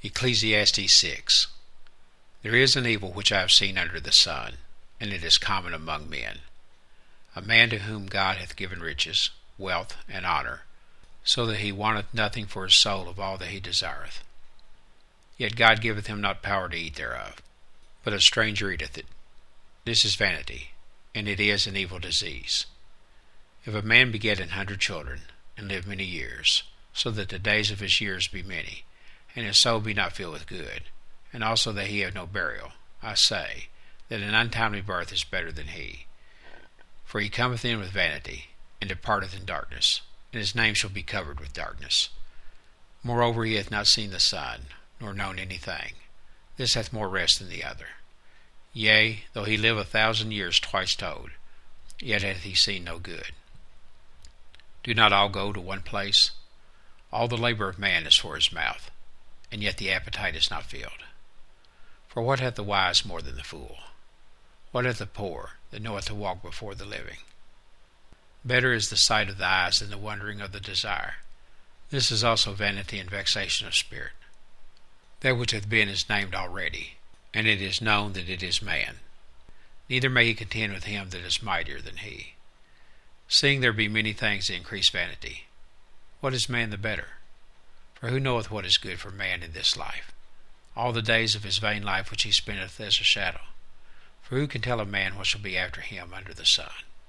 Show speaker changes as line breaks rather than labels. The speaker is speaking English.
Ecclesiastes 6. There is an evil which I have seen under the sun, and it is common among men, a man to whom God hath given riches, wealth, and honour, so that he wanteth nothing for his soul of all that he desireth. Yet God giveth him not power to eat thereof, but a stranger eateth it. This is vanity, and it is an evil disease. If a man beget 100 children, and live many years, so that the days of his years be many, and his soul be not filled with good, and also that he have no burial, I say, that an untimely birth is better than he. For he cometh in with vanity, and departeth in darkness, and his name shall be covered with darkness. Moreover, he hath not seen the sun, nor known anything. This hath more rest than the other. Yea, though he live 1,000 years twice told, yet hath he seen no good. Do not all go to one place? All the labor of man is for his mouth, and yet the appetite is not filled. For what hath the wise more than the fool? What hath the poor that knoweth to walk before the living? Better is the sight of the eyes than the wondering of the desire. This is also vanity and vexation of spirit. That which hath been is named already, and it is known that it is man. Neither may he contend with him that is mightier than he. Seeing there be many things that increase vanity, what is man the better? For who knoweth what is good for man in this life? All the days of his vain life which he spendeth as a shadow. For who can tell a man what shall be after him under the sun?